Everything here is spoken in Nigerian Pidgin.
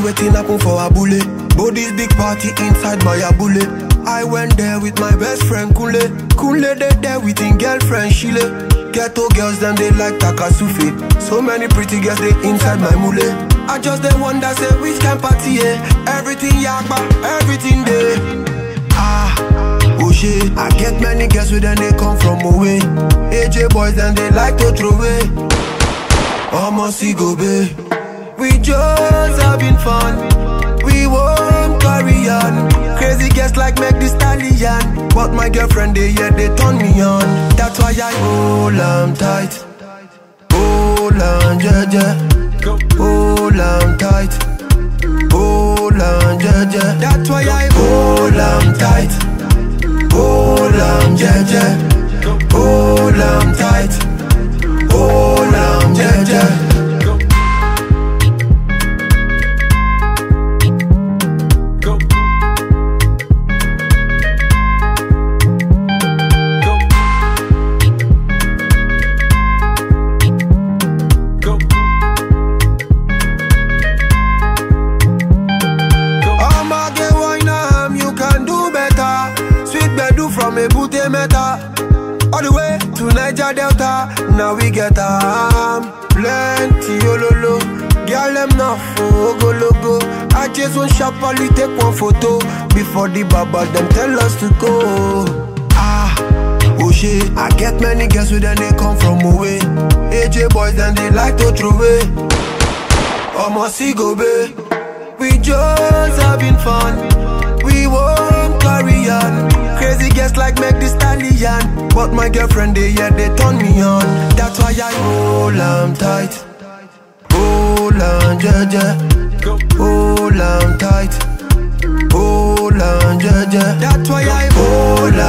wetin happen for Abule. But this big party inside my Abule. I went there with my best friend Kunle. Kunle they there with him girlfriend Shile. Ghetto girls them they like Takasufi. So many pretty girls they inside my mule. I just they wonder say which kind party everything yakba, everything there. Oh shit, I get many girls with them they come from away. AJ boys and they like to throw away. Almost go be. We just having fun. We won't carry on. Crazy girls like Meg Thee Stallion. But my girlfriend they turn me on. That's why I hold on tight. Hold on jeje. Hold on tight. Hold on jeje. That's why I hold on tight. Hold on jeje. Hold on tight. Hold on jeje. From a Bute Meta all the way to Niger Delta. Now we get plenty ololo. Girl them now for go logo. I just want sharply take one photo before the baba them tell us to go. Oh shit, I get many girls with them they come from away. AJ boys and they like to throw away. Almost go be. We just having fun. We won't carry on. Crazy girls like Meg Thee Stallion. But my girlfriend they turn me on. That's why I hold on tight. Hold on jeje. Hold on tight. Hold on jeje. That's why I hold